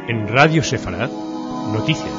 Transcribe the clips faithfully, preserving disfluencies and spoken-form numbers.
En Radio Sefarad, noticias.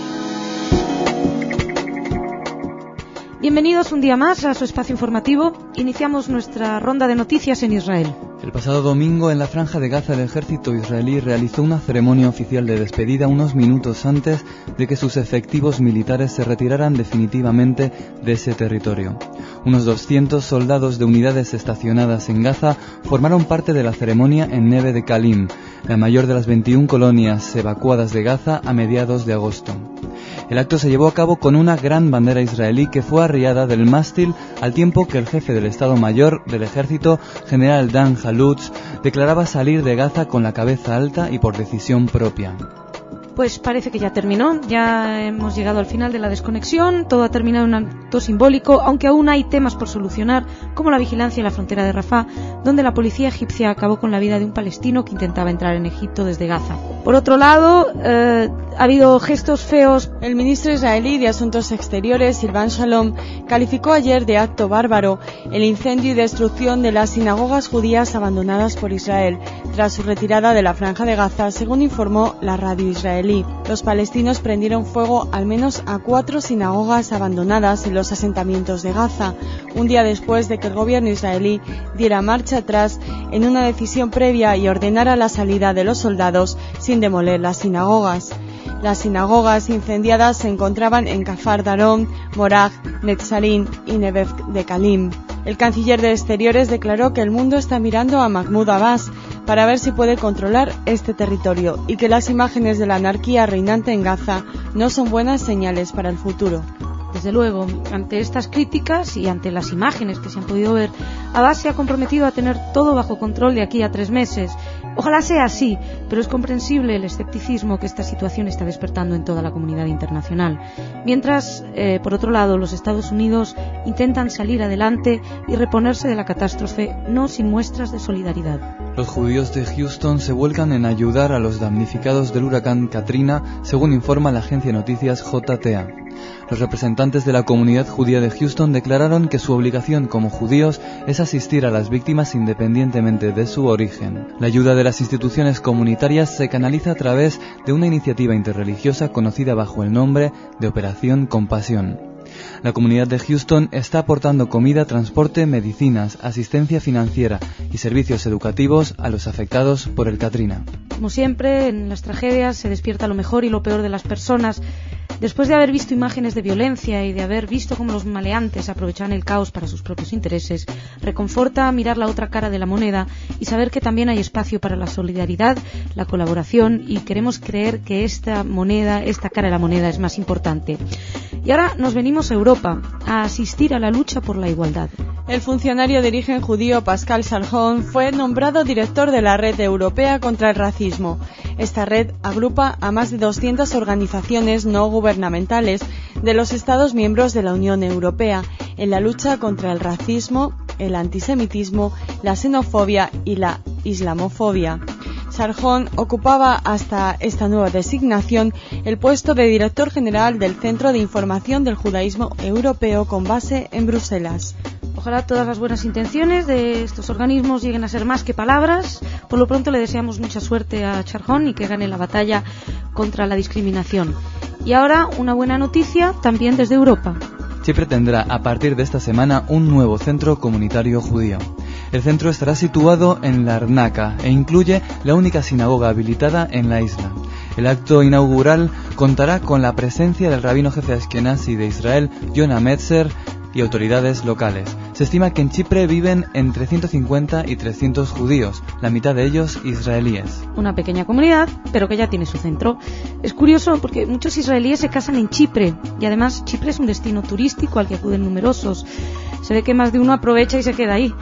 Bienvenidos un día más a su espacio informativo. Iniciamos nuestra ronda de noticias en Israel. El pasado domingo, en la Franja de Gaza, el ejército israelí realizó una ceremonia oficial de despedida unos minutos antes de que sus efectivos militares se retiraran definitivamente de ese territorio. Unos doscientos soldados de unidades estacionadas en Gaza formaron parte de la ceremonia en Neve de Kalim, la mayor de las veintiuna colonias evacuadas de Gaza a mediados de agosto. El acto se llevó a cabo con una gran bandera israelí que fue arriada del mástil al tiempo que el jefe del Estado Mayor del Ejército, general Dan Halutz, declaraba salir de Gaza con la cabeza alta y por decisión propia. Pues parece que ya terminó, ya hemos llegado al final de la desconexión, todo ha terminado en un acto simbólico, aunque aún hay temas por solucionar, como la vigilancia en la frontera de Rafah, donde la policía egipcia acabó con la vida de un palestino que intentaba entrar en Egipto desde Gaza. Por otro lado, eh, ha habido gestos feos. El ministro israelí de Asuntos Exteriores, Silvan Shalom, calificó ayer de acto bárbaro el incendio y destrucción de las sinagogas judías abandonadas por Israel, tras su retirada de la Franja de Gaza, según informó la radio israelí. Los palestinos prendieron fuego al menos a cuatro sinagogas abandonadas en los asentamientos de Gaza, un día después de que el gobierno israelí diera marcha atrás en una decisión previa y ordenara la salida de los soldados sin demoler las sinagogas. Las sinagogas incendiadas se encontraban en Kafar Darom, Morag, Netzarim y Neve de Kalim. El canciller de Exteriores declaró que el mundo está mirando a Mahmoud Abbas para ver si puede controlar este territorio y que las imágenes de la anarquía reinante en Gaza no son buenas señales para el futuro. Desde luego, ante estas críticas y ante las imágenes que se han podido ver, Abbas se ha comprometido a tener todo bajo control de aquí a tres meses. Ojalá sea así, pero es comprensible el escepticismo que esta situación está despertando en toda la comunidad internacional. Mientras, eh, por otro lado, los Estados Unidos intentan salir adelante y reponerse de la catástrofe, no sin muestras de solidaridad. Los judíos de Houston se vuelcan en ayudar a los damnificados del huracán Katrina, según informa la agencia de noticias J T A. Los representantes de la comunidad judía de Houston declararon que su obligación como judíos es asistir a las víctimas independientemente de su origen. La ayuda de las instituciones comunitarias se canaliza a través de una iniciativa interreligiosa conocida bajo el nombre de Operación Compasión. La comunidad de Houston está aportando comida, transporte, medicinas, asistencia financiera y servicios educativos a los afectados por el Katrina. Como siempre, en las tragedias se despierta lo mejor y lo peor de las personas. Después de haber visto imágenes de violencia y de haber visto cómo los maleantes aprovechaban el caos para sus propios intereses, reconforta mirar la otra cara de la moneda y saber que también hay espacio para la solidaridad, la colaboración, y queremos creer que esta moneda, esta cara de la moneda es más importante. Y ahora nos venimos a Europa a asistir a la lucha por la igualdad. El funcionario de origen judío Pascal Sargon fue nombrado director de la Red Europea contra el Racismo. Esta red agrupa a más de doscientas organizaciones no gubernamentales de los Estados miembros de la Unión Europea en la lucha contra el racismo, el antisemitismo, la xenofobia y la islamofobia. Sargon ocupaba hasta esta nueva designación el puesto de director general del Centro de Información del Judaísmo Europeo con base en Bruselas. Ojalá todas las buenas intenciones de estos organismos lleguen a ser más que palabras. Por lo pronto le deseamos mucha suerte a Sargon y que gane la batalla contra la discriminación. Y ahora una buena noticia también desde Europa. Chipre tendrá a partir de esta semana un nuevo centro comunitario judío. El centro estará situado en Larnaca e incluye la única sinagoga habilitada en la isla. El acto inaugural contará con la presencia del rabino jefe askenazi de Israel, Yonah Metzer, y autoridades locales. Se estima que en Chipre viven entre ciento cincuenta y trescientos judíos, la mitad de ellos israelíes. Una pequeña comunidad, pero que ya tiene su centro. Es curioso porque muchos israelíes se casan en Chipre y además Chipre es un destino turístico al que acuden numerosos. Se ve que más de uno aprovecha y se queda ahí.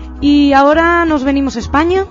Y ahora nos venimos a España.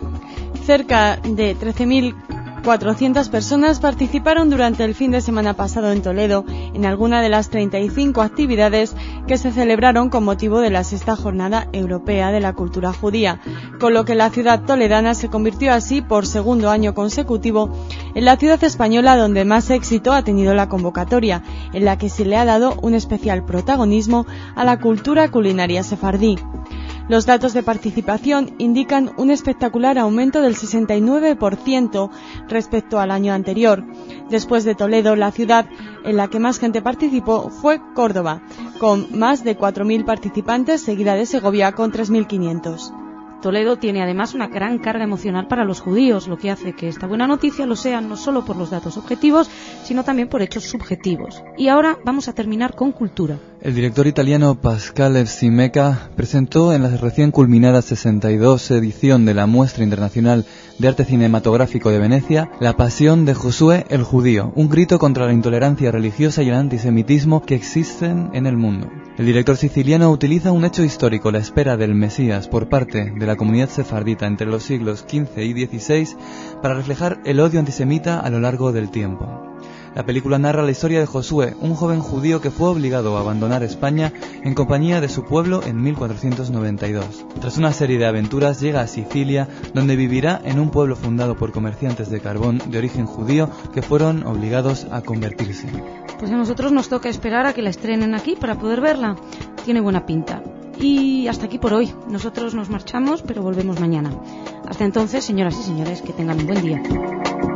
Cerca de trece mil cuatrocientas personas participaron durante el fin de semana pasado en Toledo en alguna de las treinta y cinco actividades que se celebraron con motivo de la sexta Jornada Europea de la Cultura Judía, con lo que la ciudad toledana se convirtió así por segundo año consecutivo en la ciudad española donde más éxito ha tenido la convocatoria, en la que se le ha dado un especial protagonismo a la cultura culinaria sefardí. Los datos de participación indican un espectacular aumento del sesenta y nueve por ciento respecto al año anterior. Después de Toledo, la ciudad en la que más gente participó fue Córdoba, con más de cuatro mil participantes, seguida de Segovia con tres mil quinientos. Toledo tiene además una gran carga emocional para los judíos, lo que hace que esta buena noticia lo sea no solo por los datos objetivos, sino también por hechos subjetivos. Y ahora vamos a terminar con cultura. El director italiano Pascal Simeca presentó en la recién culminada sesenta y dos edición de la Muestra Internacional de Arte Cinematográfico de Venecia, La Pasión de Josué el Judío, un grito contra la intolerancia religiosa y el antisemitismo que existen en el mundo. El director siciliano utiliza un hecho histórico, la espera del Mesías por parte de la comunidad sefardita entre los siglos quince y dieciséis, para reflejar el odio antisemita a lo largo del tiempo. La película narra la historia de Josué, un joven judío que fue obligado a abandonar España en compañía de su pueblo en mil cuatrocientos noventa y dos. Tras una serie de aventuras llega a Sicilia, donde vivirá en un pueblo fundado por comerciantes de carbón de origen judío que fueron obligados a convertirse. Pues a nosotros nos toca esperar a que la estrenen aquí para poder verla. Tiene buena pinta. Y hasta aquí por hoy. Nosotros nos marchamos, pero volvemos mañana. Hasta entonces, señoras y señores, que tengan un buen día.